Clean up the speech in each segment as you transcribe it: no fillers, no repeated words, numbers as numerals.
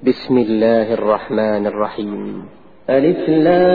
بسم الله الرحمن الرحيم. ألف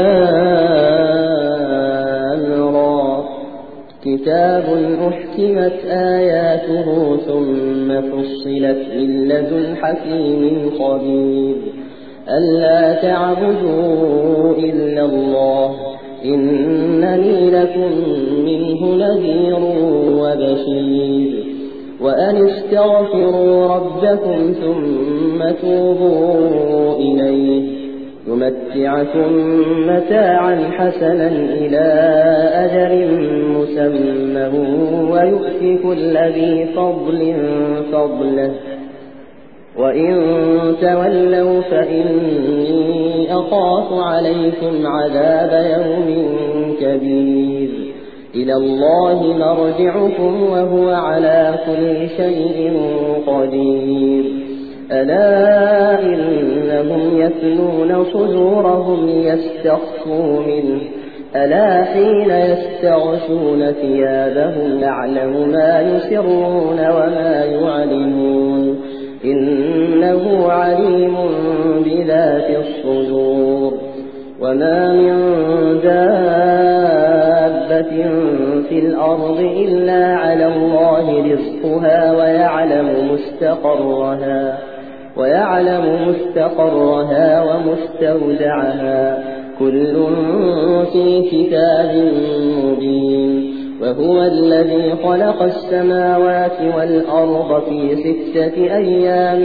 لام را كتاب أحكمت آياته ثم فصلت من لدن حكيم خبير ألا تعبدوا إلا الله إنني لكم منه نذير وبشير وأن استغفروا ربكم ثم توبوا إليه يمتعكم متاعا حسنا إلى أجل مسمى ويؤتي كل ذي فضل فضله وإن تولوا فإني أخاف عليكم عذاب يوم كبير إلى الله مرجعكم وهو على كل شيء قدير ألا إنهم يثنون صدورهم ليستخفوا منه ألا حين يستغشون ثيابهم يعلم ما يسرون وما يعلنون إنه عليم بذات الصدور وما من دابة في الأرض إلا على الله رزقها ويعلم مستقرها ومستودعها كل في كتاب مبين وهو الذي خلق السماوات والأرض في 6 أيام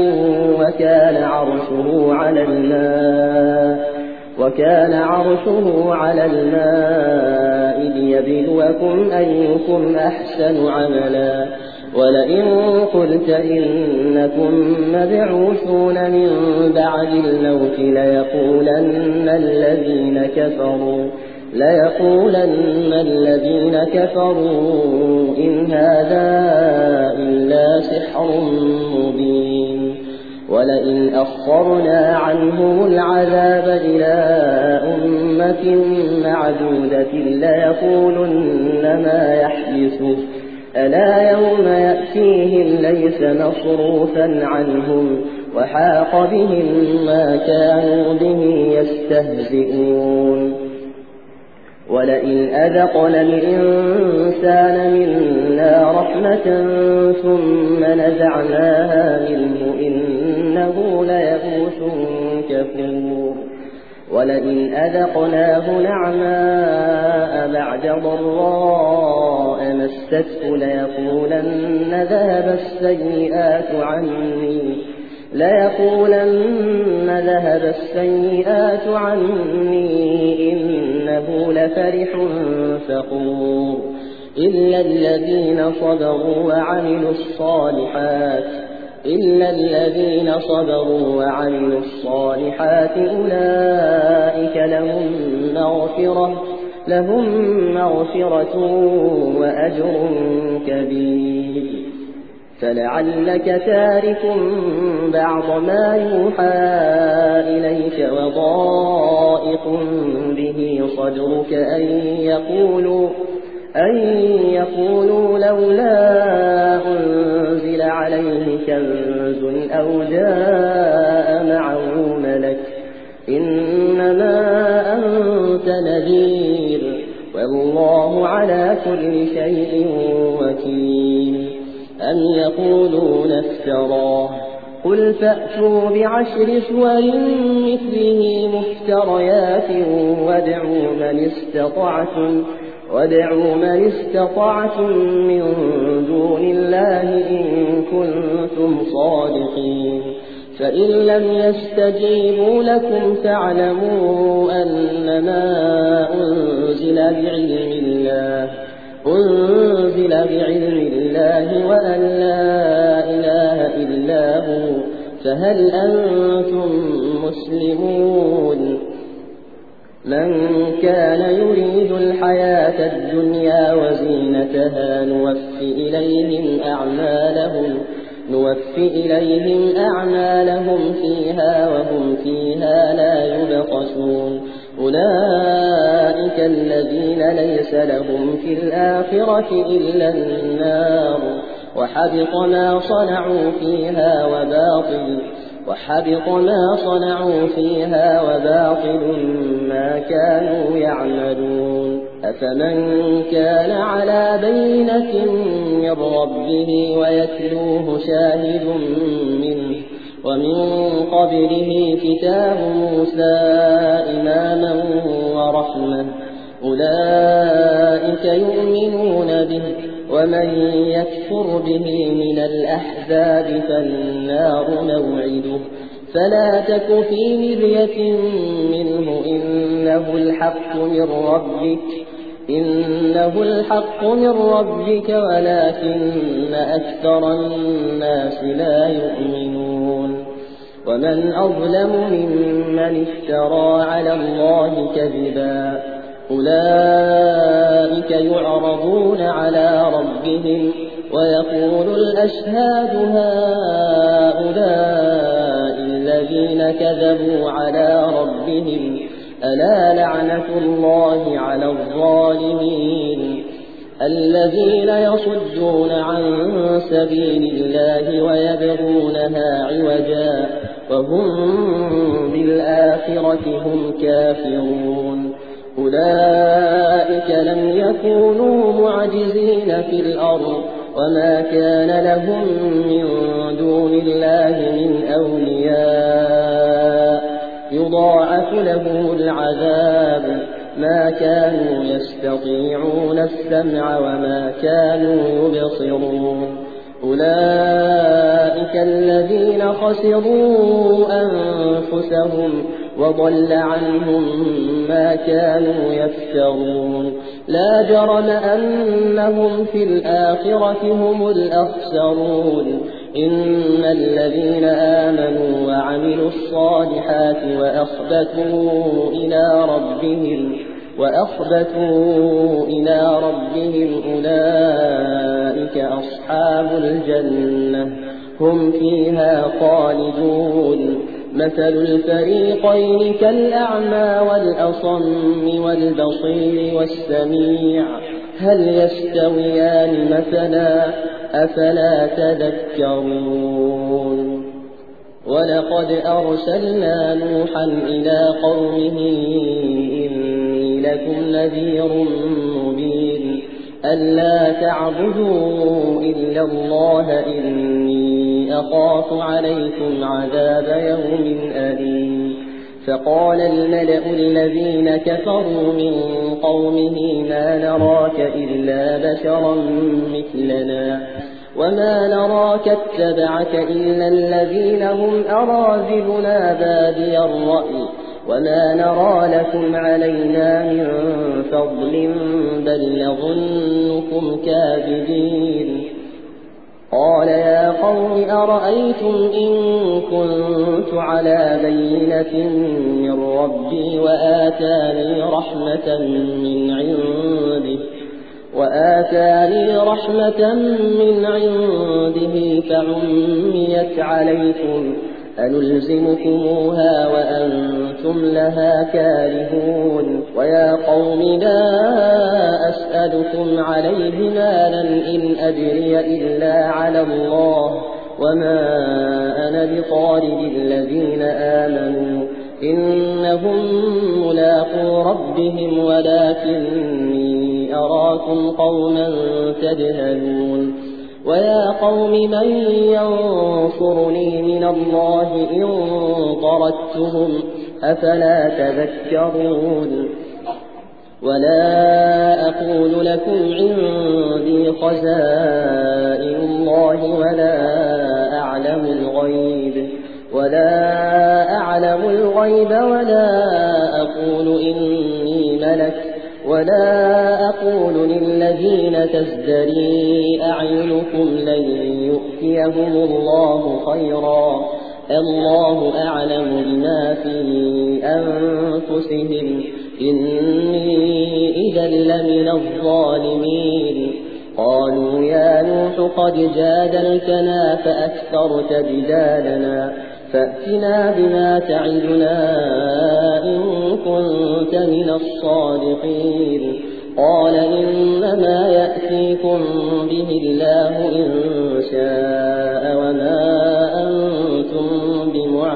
وكان عرشه على الماء ليبلوكم أيكم أحسن عملا ولئن قلت إنكم مبعوثون من بعد الموت ليقولن الذين كفروا إن هذا إلا سحر مبين ولئن أخرنا عنهم العذاب إلى أمة معدودة ليقولن ما يحدثه ألا يوم يأتيهم ليس مصروفا عنهم وحاق بهم ما كانوا به يستهزئون ولئن أذقنا الإنسان منا رحمة ثم نزعناها منه إنه ليئوس كفور ولئن أذقناه نعماء بعد ضراء مسته ليقولن ذهب السيئات عني إنه لفرح فخور إلا الذين صبروا وعملوا الصالحات أولئك لهم مغفرة وأجر كبير فلعلك تارك بعض ما يوحى إليك وضائق به صدرك أن يقولوا لولا أنزل عليه كنز أو جاء معه ملك إنما أنت نذير والله على كل شيء وكيل أم يقولون افتراه قل فأتوا ب10 سور مثله مفتريات وادعوا من استطعتم من دون الله إن كنتم صادقين فإن لم يستجيبوا لكم فاعلموا أنما أنزل بعلم الله وأن لا إله إلا هو فهل أنتم مسلمون من كان يريد الحياة الدنيا وزينتها نوفي إليهم أعمالهم فيها وهم فيها لا يبخسون أولئك الذين ليس لهم في الآخرة إلا النار وحبط ما صنعوا فيها وحبط ما صنعوا فيها وباطل ما كانوا يعملون أفمن كان على بينة من ربه ويتلوه شاهد منه ومن قبله كتاب موسى إماما ورحمة أولئك يؤمنون به ومن يكفر به من الأحزاب فالنار موعده فلا تك في مرية منه إنه الحق من ربك ولكن أكثر الناس لا يؤمنون ومن أظلم ممن افترى على الله كذبا أولئك يعرضون على ربهم ويقول الأشهاد هؤلاء الذين كذبوا على ربهم ألا لعنة الله على الظالمين الذين يصدون عن سبيل الله ويبغونها عوجا وهم بالآخرة هم كافرون أولئك لم يكونوا معجزين في الأرض وما كان لهم من دون الله من أولياء يضاعف لهم العذاب ما كانوا يستطيعون السمع وما كانوا يبصرون أولئك الذين خسروا أنفسهم وضل عنهم ما كانوا يفترون لا جرم أنهم في الآخرة هم الأخسرون إن الذين آمنوا وعملوا الصالحات وأخبتوا إلى ربهم أولئك أصحاب الجنة هم فيها خالدون مثل الفريقين كالأعمى والأصم والبصير والسميع هل يستويان مثلا أفلا تذكرون ولقد أرسلنا نوحا إلى قومه إني لكم نذير مبين ألا تعبدوا إلا الله إني أخاف عليكم عذاب يوم أليم فقال الملأ الذين كفروا من قومه ما نراك إلا بشرا مثلنا وما نراك اتبعك إلا الذين هم أراذلنا بادي الرأي وما نرى لكم علينا من فضل بل نظنكم كاذبين قال يا قوم أرأيتم إن كنت على بينة من ربي وآتاني رحمة من عنده فعميت عليكم أنلزمكموها وأنتم لها كارهون ويا قوم لا أسألكم عليه مالا إن أجري إلا على الله وما أنا بطارد الذين آمنوا إنهم ملاقو ربهم ولكني أراكم قوما تجهلون ويا قوم من ينصرني من الله إن طردتهم أفلا تذكرون ولا أقول لكم عندي خزائن الله ولا أعلم الغيب ولا أقول إني ملك ولا أقول للذين تزدري أعينكم لن يؤتيهم الله خيرا الله أعلم بما في أنفسهم إني إذا لمن الظالمين قالوا يا نوح قد جادلتنا فأكثرت جدالنا فأتنا بما تعدنا إن كنت من الصادقين قال إنما يأتيكم به الله إن شاء وما أنتم بمعجزين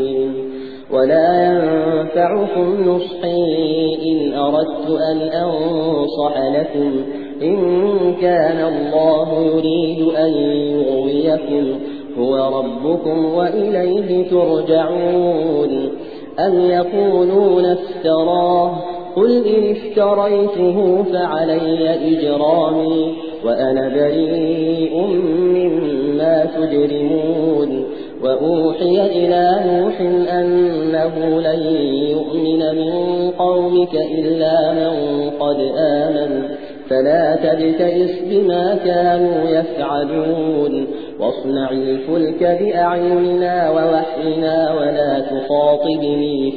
مبين ولا ينفعكم نصحي إن أردت أن أنصح لكم إن كان الله يريد أن يغويكم هو ربكم وإليه ترجعون أم يقولون افتراه قل إن افتريته فعلي إجرامي وأنا بريء مما تجرمون وأوحي إلى نوح أنه لن يؤمن من قومك إلا من قد آمن فلا تبتئس بما كانوا يفعلون واصنع الفلك بأعيننا ووحينا ولا تخاطبني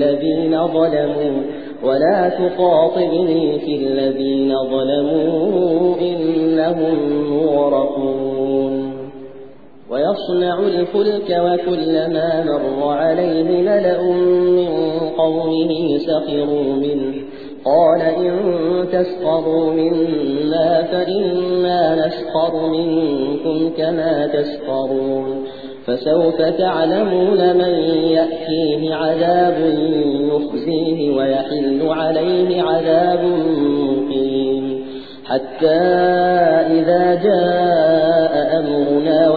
في الذين ظلموا إنهم مغرقون ويصنع الفلك وكلما مر عليه ملأ من قومه سخروا منه قال إن تسخروا منا فإنا نسخر منكم كما تسخرون فسوف تعلمون من يأتيه عذاب يخزيه ويحل عليه عذاب مقيم حتى إذا جاء أمرنا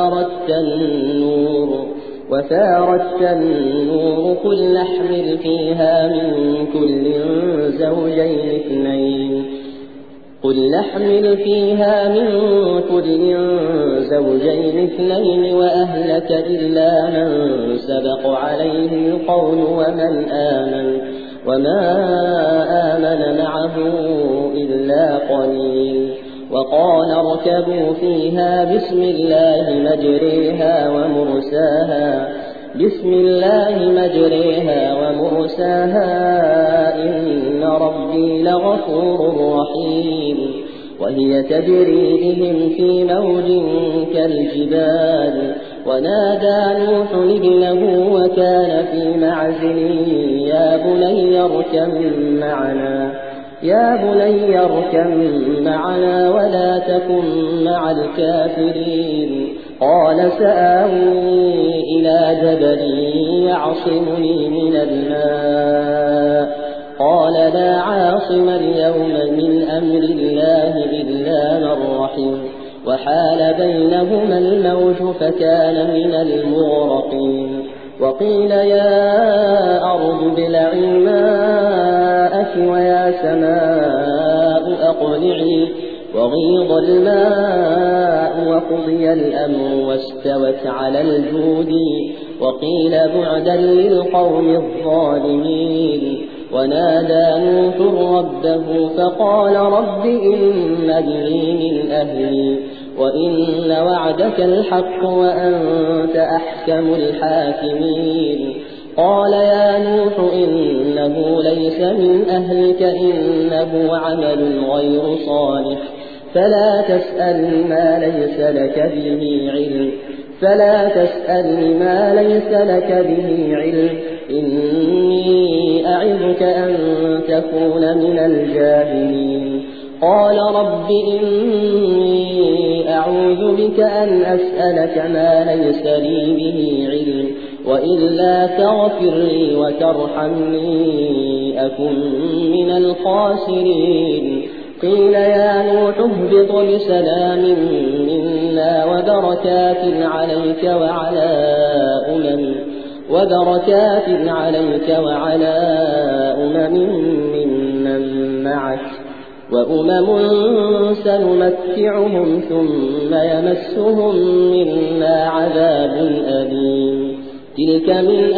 وفارت النور قل نحمل فيها من كل زوجين اثنين وأهلك إلا من سبق عليه القول وما آمن معه إلا قليل وقال اركبوا فيها بسم الله مجريها ومرساها إن ربي لغفور رحيم وهي تجري بهم في موج كالجبال ونادى نوح ابنه وكان في معزل يا بني اركب معنا ولا تكن مع الكافرين قال سآوي إلى جبل يعصمني من الماء قال لا عاصم اليوم من أمر الله إلا من رحم وحال بينهما الموج فكان من المغرقين وقيل يا أرض ابلعي ماءك ويا سماء أقلعي وغيض الماء وقضي الأمر واستوت على الجود وقيل بعدا للقوم الظالمين ونادى نوح ربه فقال رب إن ابني من أهلي وإن وعدك الحق وأنت أحكم الحاكمين قال يا نوح إنه ليس من أهلك إنه عمل غير صالح فلا تسأل ما ليس لك به علم إني أعظك أن تكون من الجاهلين قال رب إني أعوذ بك أن أسألك ما ليس لي به علم وإلا تغفر لي وترحمني أكن من الخاسرين قيل يا نوح اهبط بسلام منا وبركات عليك وعلى ممن معك وأمم سنمتعهم ثم يمسهم منا عذاب أليم تلك من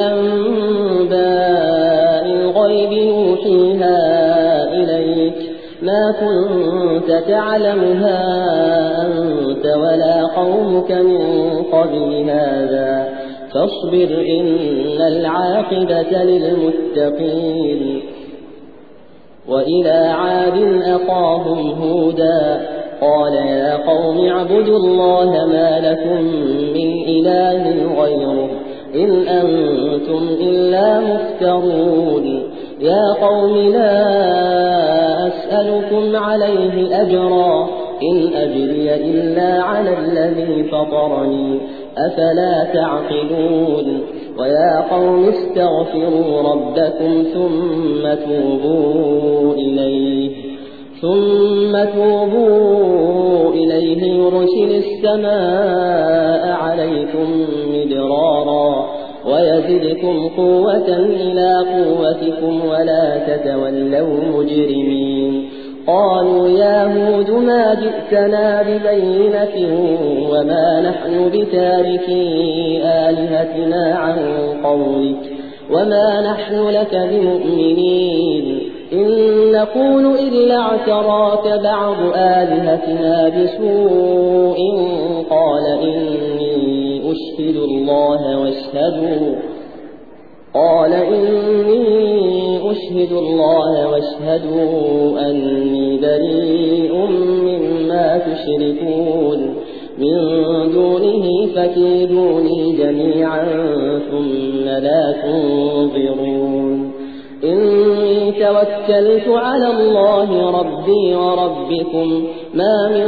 أنباء الغيب نوحيها إليك ما كنت تعلمها أنت ولا قومك من قبل هذا فاصبر إن العاقبة للمتقين وإلى عاد أخاهم هودا قال يا قوم اعبدوا الله ما لكم من إله غيره إن أنتم إلا مفترون يا قوم لا أسألكم عليه أجرا إن أجري إلا على الذي فطرني أفلا تعقلون ويا قوم استغفروا ربكم ثم توبوا إليه يرسل السماء عليكم مدرارا ويزدكم قوة إلى قوتكم ولا تتولوا مجرمين. قالوا يا هود ما جئتنا ببينة وما نحن بتاركي آلهتنا عن قولك وما نحن لك بمؤمنين إن نقول إلا اعتراك بعض آلهتنا بسوء قال إني أشهد الله واشهدوا أني بريء مما تشركون من دونه فكيدوني جميعا ثم لا تنظرون. إني توكلت على الله ربي وربكم ما من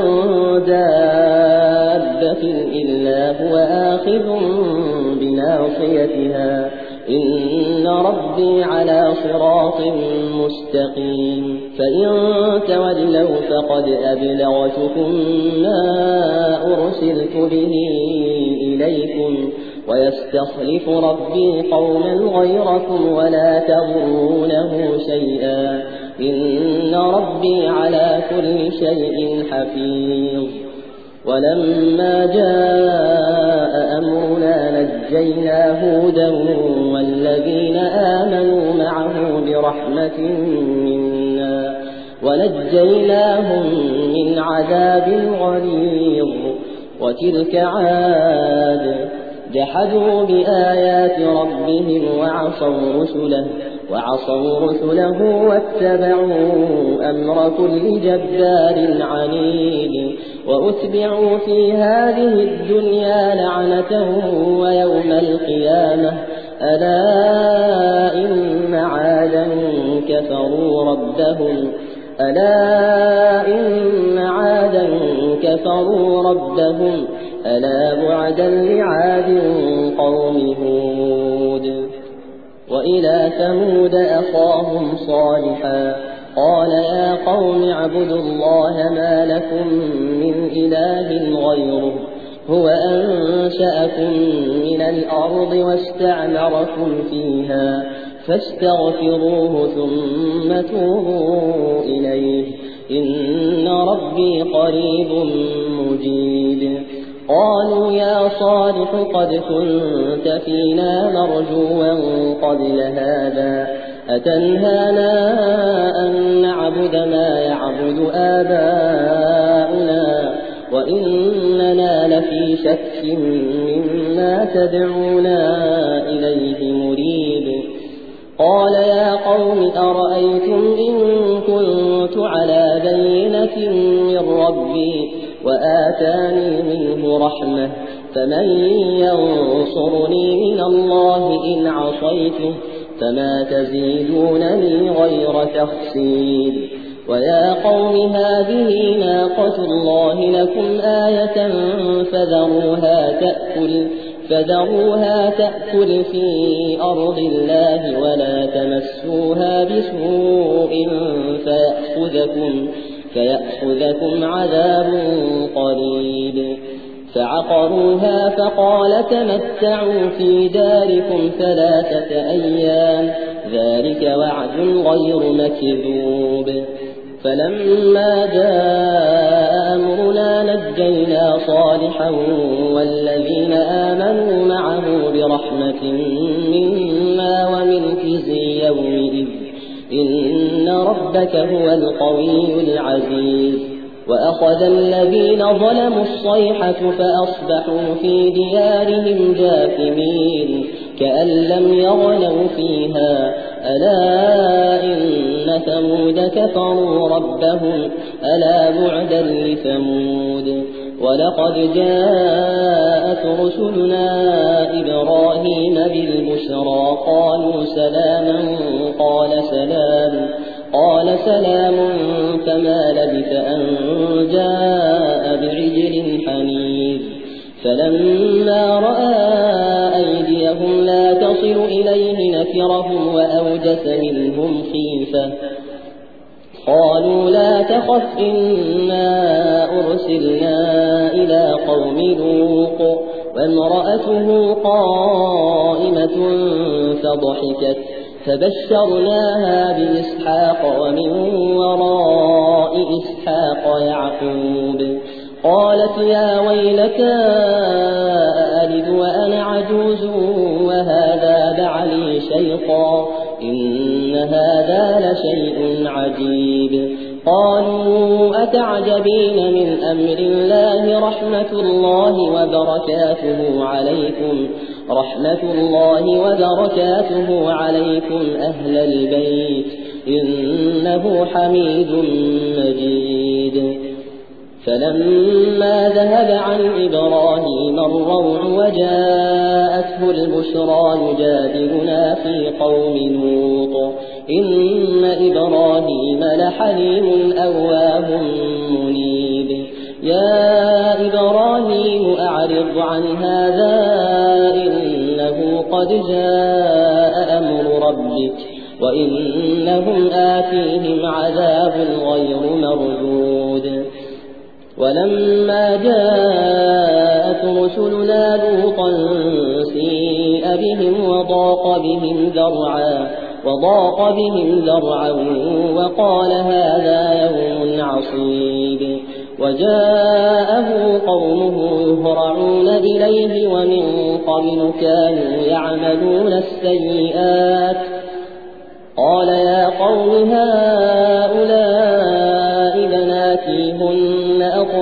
دابة إلا هو آخذ بناصيتها إن ربي على صراط مستقيم. فإن تولوا فقد أبلغتكم ما أرسلت به إليكم ويستخلف ربي قوما غيركم ولا تضرونه شيئا إن ربي على كل شيء حفيظ. ولما جاء أمرنا نجينا هودا والذين آمنوا معه برحمة منا ونجيناهم من عذاب غليظ. وتلك عاد جحدوا بآيات ربهم وعصوا رسله واتبعوا أمر كل جبار عنيد. وأتبعوا في هذه الدنيا لعنة ويوم القيامة ألا إن عادا كفروا ربهم ألا بعدا لعاد قوم هود. وإلى ثمود أخاهم صالحا قال يا قوم اعبدوا الله ما لكم من إله غيره هو أنشأكم من الأرض واستعمركم فيها فاستغفروه ثم توبوا إليه إن ربي قريب مجيب. قالوا يا صالح قد كنت فينا مرجوا قبل هذا أتنهانا أن نعبد ما يعبد آباؤنا وإننا لفي شك مما تدعونا إليه مريب. قال يا قوم أرأيتم إن كنت على بينة من ربي وآتاني منه رحمة فمن ينصرني من الله إن عصيته فما تزيدونني غير تخسير. ويا قوم هذه ناقة الله لكم آية فذروها تأكل في أرض الله ولا تمسوها بسوء فيأخذكم عذاب قريب. فعقروها فقال تمتعوا في داركم 3 أيام ذلك وعد غير مكذوب. فلما جاء أمرنا نجينا صالحا والذين آمنوا معه برحمة منا ومن خزي يومئذ إن ربك هو القوي العزيز. وأخذ الذين ظلموا الصيحة فأصبحوا في ديارهم جاثمين كأن لم يغنوا فيها ألا إن ثمود كفروا ربهم ألا بعدا لثمود. ولقد جاءت رسلنا إبراهيم بالبشرى قالوا سلاما قال سلام فما لبث أن جاء بعجل حنيذ. فلما رأى أيديهم أنهم لا تصل إليه نكرهم وأوجس منهم خيفة. قالوا لا تخف إنا أرسلنا إلى قوم لوط وامرأته قائمة فضحكت فبشرناها بإسحاق ومن وراء إسحاق يعقوب. قالت يا ويلتى أألد وأنا عجوز وهذا بعلي شيخا إن هذا لشيء عجيب. قالوا أتعجبين من أمر الله رحمة الله وبركاته عليكم أهل البيت إنه حميد مجيد. فلما ذهب عن إبراهيم الروع وجاءته البشرى يجادلنا في قوم لوط إن إبراهيم لحليم أواه منيب. يا إبراهيم أعرض عن هذا إنه قد جاء أمر ربك وإنهم آتيهم عذاب غير مردود. ولما جاءت رسلنا لوطا سيء بهم وضاق بهم ذرعا وقال هذا يوم عصيب. وجاءه قومه يهرعون إليه ومن قبل كانوا يعملون السيئات. قال يا قوم هؤلاء بناتي هن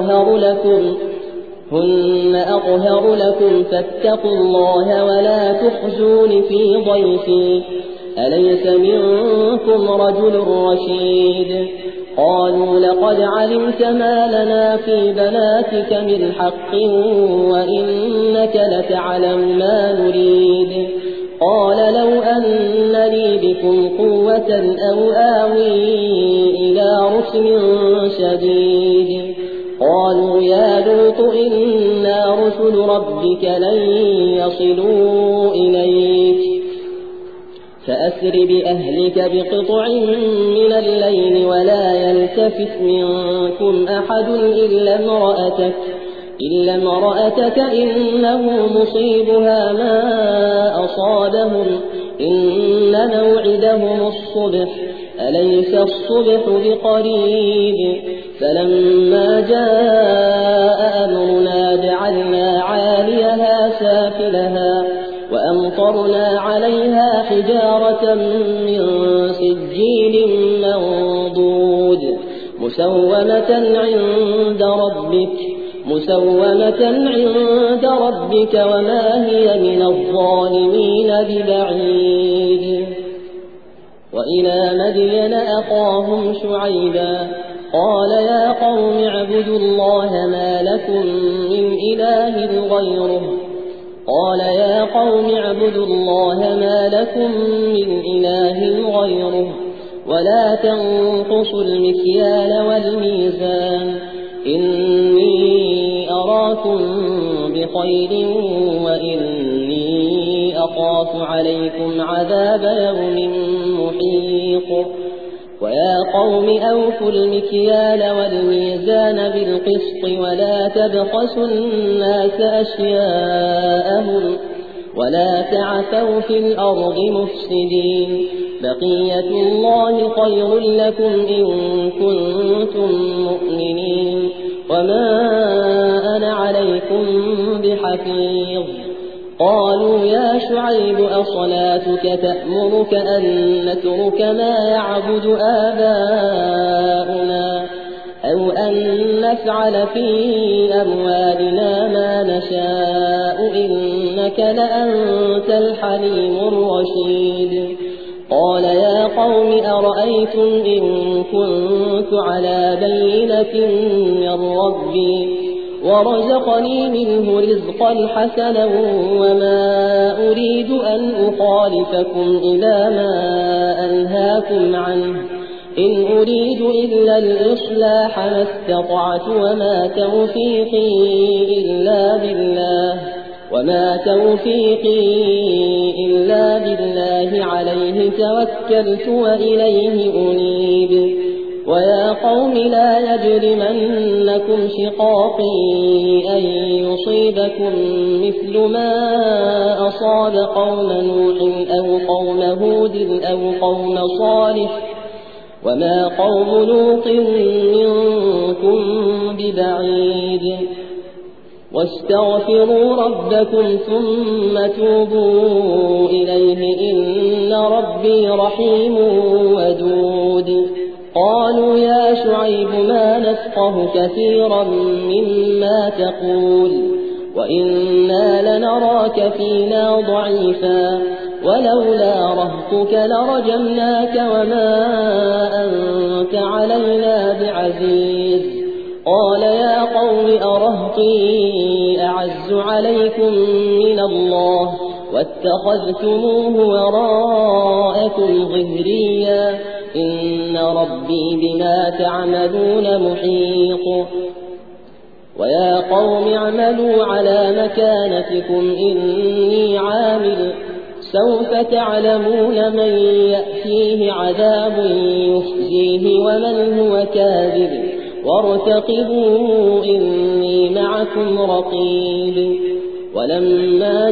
أطهر لكم فاتقوا الله ولا تخزون في ضيفي أليس منكم رجل رشيد. قالوا لقد علمت ما لنا في بناتك من حق وإنك لتعلم ما نريد. قال لو أن لي بكم قوة أو آوي إلى ركن شديد. قالوا يا لوط إنا رسل ربك لن يصلوا إليك فأسر بأهلك بقطع من الليل ولا يلتفت منكم أحد إلا امرأتك إنه مصيبها ما أصابهم إن موعدهم الصبح أليس الصبح بقريب. فلما جاء أمرنا جعلنا عاليها سافلها وأمطرنا عليها حجارة من سجيل منضود مسومة عند ربك وما هي من الظالمين ببعيد. وإلى مدين أخاهم شعيبا قال يا قوم اعبدوا الله ما لكم من إله غيره ولا تنقصوا المكيال والميزان إني أراكم بخير وإني أخاف عليكم عذاب يوم محيط. ويا قوم أوفوا المكيال والميزان بالقسط ولا تبخسوا الناس أشياءهم ولا تعثوا في الأرض مفسدين. بقية الله خير لكم إن كنتم مؤمنين وما أنا عليكم بحفيظ. قالوا يا شعيب أصلاتك تأمرك أن نترك ما يعبد آباؤنا أو أن نفعل في أموالنا ما نشاء إنك لأنت الحليم الرشيد. قال يا قوم أرأيتم إن كنت على بينة من ربي ورزقني منه رزقا حسنا وما أريد أن أخالفكم إلى ما أنهاكم عنه إن أريد إلا الإصلاح ما استطعت وما توفيقي إلا بالله وما توفيقي إلا بالله عليه توكلت وإليه أنيب ويا قوم لا يجرمنكم شقاقي أن يصيبكم مثل ما أصاب قوم نوح أو قوم هود أو قوم صالح وما قوم لوط منكم ببعيد واستغفروا ربكم ثم توبوا إليه إن ربي رحيم ودود قالوا يا شعيب ما نفقه كثيرا مما تقول وإنا لنراك فينا ضعيفا ولولا رهطك لرجمناك وما أنت علينا بعزيز قال يا قوم أرهطي أعز عليكم من الله واتخذتموه وراءكم ظهريا إن ربي بما تعملون محيط ويا قوم اعملوا على مكانتكم إني عامل سوف تعلمون من يأتيه عذاب يخزيه ومن هو كاذب وارتقبوا إني معكم رقيب ولما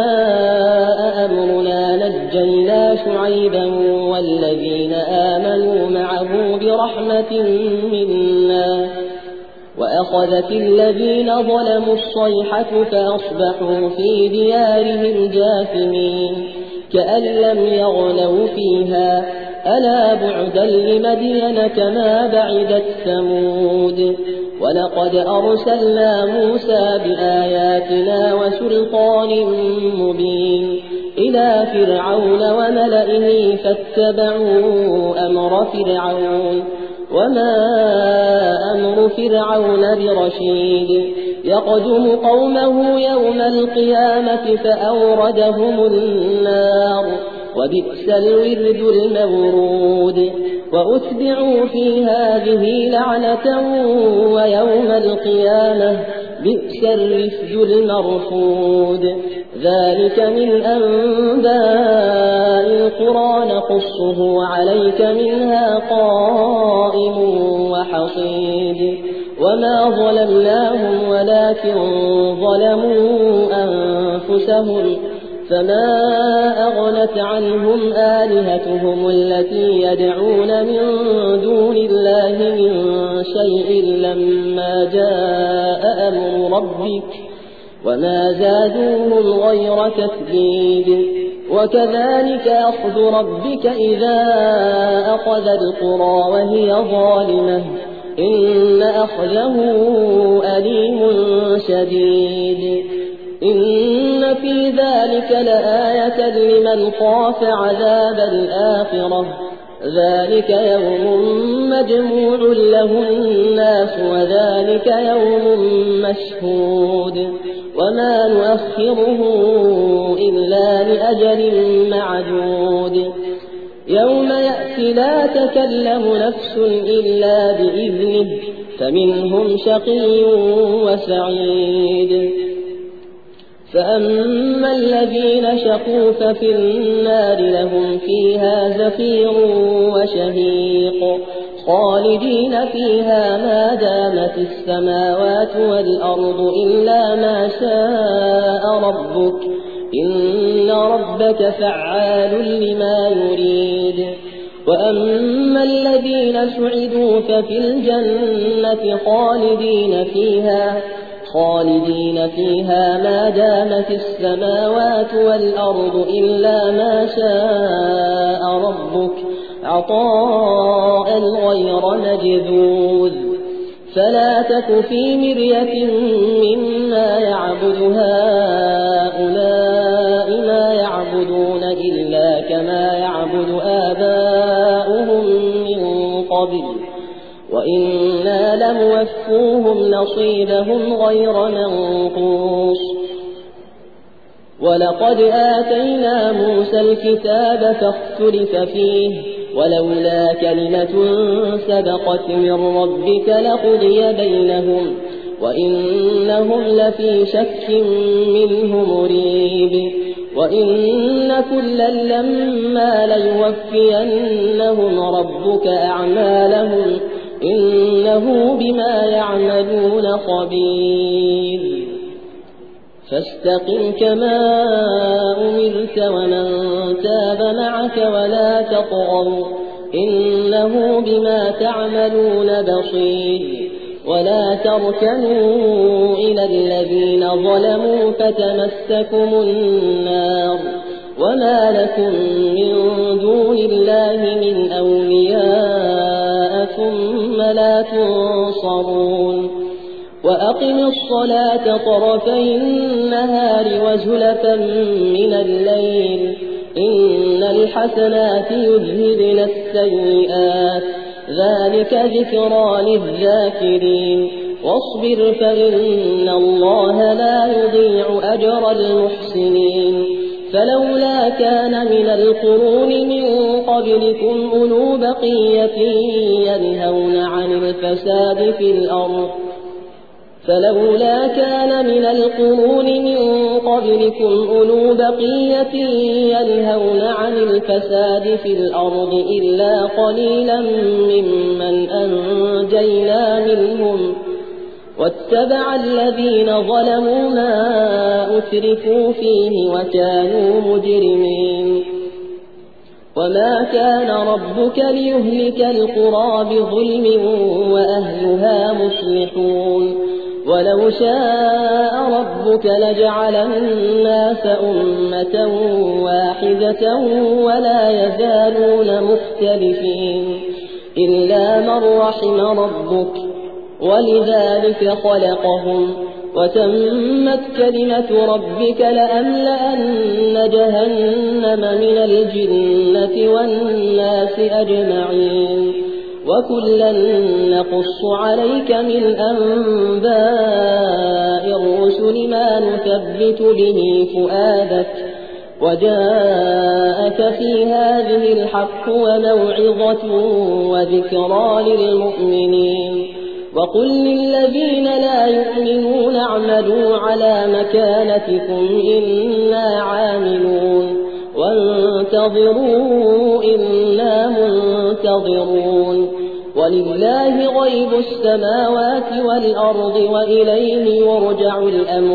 جاء أمرنا نجينا شعيبا والذين آمنوا معه برحمة منا وأخذت الذين ظلموا الصيحة فأصبحوا في ديارهم جاثمين كأن لم يغنوا فيها ألا بعدا لمدين كما بعدت ثمود ولقد أرسلنا موسى بآياتنا وسلطان مبين إلى فرعون وملئه فاتبعوا أمر فرعون وما أمر فرعون برشيد يقدم قومه يوم القيامة فأوردهم النار وبئس الورد المورود وأتبعوا في هذه لعنة ويوم القيامة بئس الرفد المرفود ذلك من أنباء القرى نقصه عليك منها قائم وحصيد وما ظلمناهم ولكن ظلموا أنفسهم فما أغنت عنهم آلهتهم التي يدعون من دون الله من شيء لما جاء أمر ربك وما زادوهم غير تتبيب وكذلك أخذ ربك إذا أخذ القرى وهي ظالمة إن أخذه أليم شديد إن في ذلك لآية لمن خاف عذاب الآخرة ذلك يوم مجموع له الناس وذلك يوم مشهود وما نؤخره إلا لأجل معدود يوم يأتي لا تكلم نفس إلا بإذنه فمنهم شقي وسعيد فأما الذين شقوا ففي النار لهم فيها زفير وشهيق خالدين فيها ما دامت السماوات والأرض إلا ما شاء ربك إن ربك فعال لما يريد وأما الذين سعدوا ففي الجنة خالدين فيها ما دامت السماوات والأرض إلا ما شاء ربك عطاء غير مجذوذ فلا تك في مرية مما يعبد هؤلاء ما يعبدون إلا كما يعبد آباؤهم من قبل وإنا لموفوهم نصيبهم غير منقوص ولقد آتينا موسى الكتاب فاختلف فيه ولولا كلمة سبقت من ربك لقضي بينهم وإنهم لفي شك منه مريب وإن كلا لما ليوفينهم ربك أعمالهم إنه بما يعملون خبير فاستقم كما أمرت ومن تاب معك ولا تطغوا إنه بما تعملون بصير ولا تركنوا إلى الذين ظلموا فتمسكم النار وما لكم من دون الله من أولياء ثم لا تنصرون وأقم الصلاة طرفي النهار وزلفا من الليل إن الحسنات يذهبن السيئات ذلك ذكرى للذاكرين واصبر فإن الله لا يضيع أجر المحسنين فلولا كان من القرون من قبلكم أولو بقية ينهون عن الفساد في الأرض فلولا كان من القرون من قبلكم أولو بقية ينهون عن الفساد في الأرض إلا قليلا ممن أنجينا منهم واتبع الذين ظلموا ما أترفوا فيه وكانوا مجرمين وما كان ربك ليهلك القرى بظلم وأهلها مصلحون ولو شاء ربك لجعل الناس أمة واحدة ولا يزالون مختلفين إلا من رحم ربك ولذلك خلقهم وتمت كلمة ربك لأملأن جهنم من الجنة والناس أجمعين وكلا نقص عليك من أنباء الرسل ما نثبت به فؤادك وجاءك في هذه الحق وموعظة وذكرى للمؤمنين وقل للذين لا يؤمنون اعملوا على مكانتكم إنا عاملون وانتظروا إنا منتظرون ولله غيب السماوات والأرض وإليه يرجع الأمر